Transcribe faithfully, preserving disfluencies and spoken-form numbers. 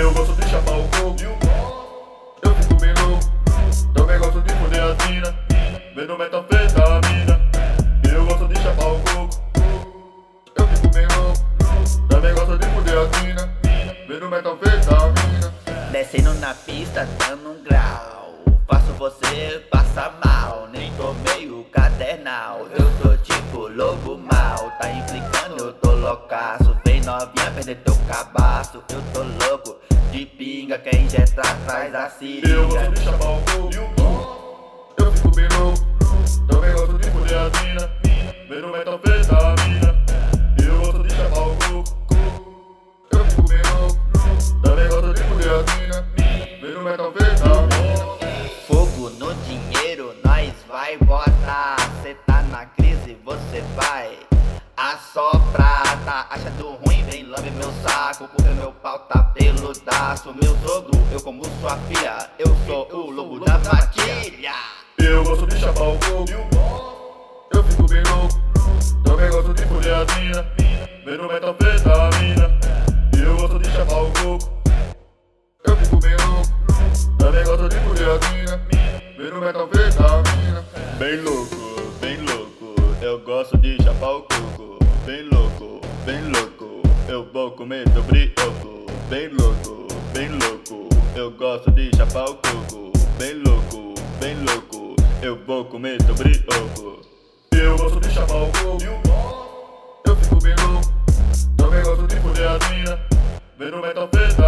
Eu gosto de chapar o coco, eu fico bem louco. Também gosto de foder as mina, vendo metanfetamina. Eu gosto de chapar o coco, eu fico bem louco. Também gosto de foder as mina, vendo metanfetamina. Descendo na pista, dando um grau. Faço você passar mal, nem tô meio cadernal. Eu tô tipo lobo mal, tá implicando, eu tô loucaço. Vem novinha perder teu cabaço, eu tô louco de pinga, quer injetar atrás da seringa. Eu gosto de chapar o coco, eu fico bem louco. Também gosto de foder as mina, vendo metanfetamina. Eu gosto de chapar o coco, eu fico bem louco. Também gosto de foder as mina, vendo metanfetamina. Fogo no dinheiro, nós vai botar. Cê tá na crise, você vai assoprar. Tá achando ruim, vem lambe meu saco, porque meu pau tá peludaço. Meu sogro, eu como sua filha, eu sou o lobo da matilha. Eu gosto de chapar o coco, eu fico bem louco. Também gosto de foder as mina, vendo metanfetamina. Eu gosto de chapar o coco, eu fico bem louco. Também gosto de foder as mina, vendo metanfetamina. Bem louco, bem louco, eu gosto de chapar o coco. Bem louco, bem louco, eu vou comer teu brioco. Bem louco, bem louco, eu gosto de chapar o coco. Bem louco, bem louco, eu vou comer teu brioco. Eu gosto de chapar o coco, eu fico bem louco. Também gosto de foder as mina, vendo metanfetamina.